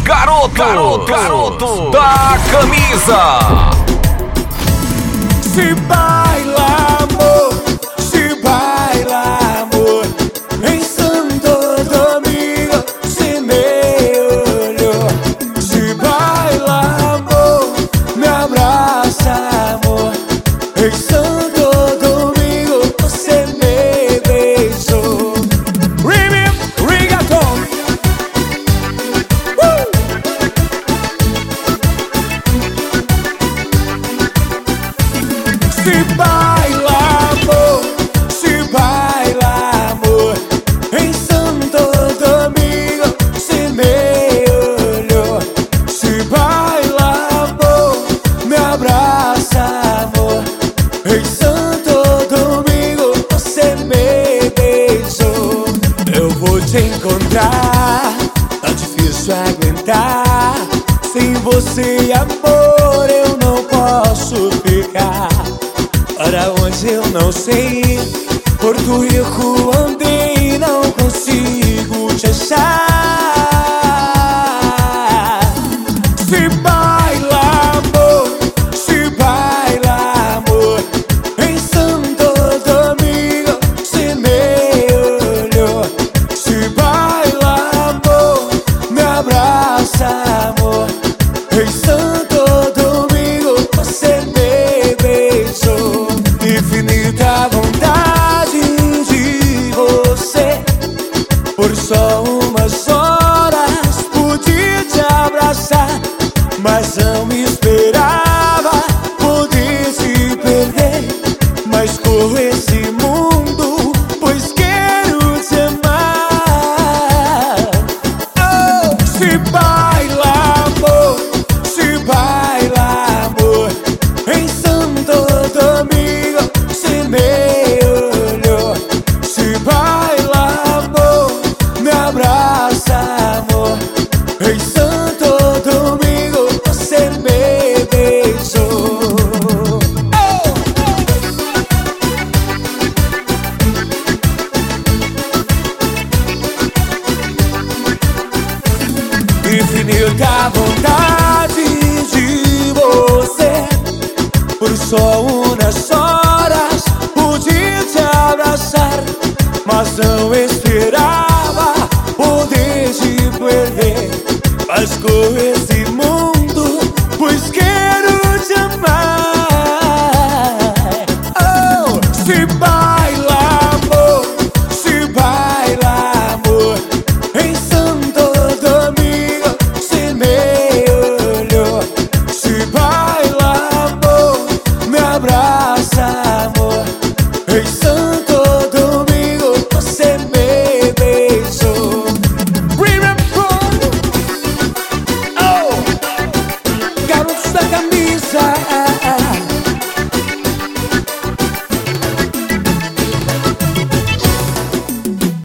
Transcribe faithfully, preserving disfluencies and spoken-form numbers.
garotos, garotos, garotos da camisa. Se baila amor, se baila amor, em Santo Domingo se me olhou. Se baila amor, me abraça amor, em Santo Domingo você me beijou. Rhythm, reggaeton. Uh! Se baila amor, se baila amor, em Santo Domingo se me olhou. Se baila amor, me abraça amor, em Santo Domingo você me beijou. Eu vou te encontrar, tá difícil aguentar. Sem você amor eu não posso ficar. Para onde eu não sei ir, Porto Rico andei, não consigo te achar. Se baila amor, se baila amor, em Santo Domingo se me olhou. Se baila amor, me abraça amor, em Santo Domingo você me beijou. Infinita vontade de você, por só umas horas pude te abraçar, mas não esperava poder te perder. Mas corro esse mundo, pois quero te amar. Oh, se baila amor, se baila amor, em Santo Domingo se me olhou. Se baila amor, me abraça amor, em Santo Domingo você me beijou. Oh! Infinita vontade de você, por só umas horas pude te abraçar, mas não esperava poder te perder. Mas corro esse mundo, pois quero te amar. Oh, se baila amor, se baila amor, em Santo Domingo se me olhou. Se baila amor, me abraça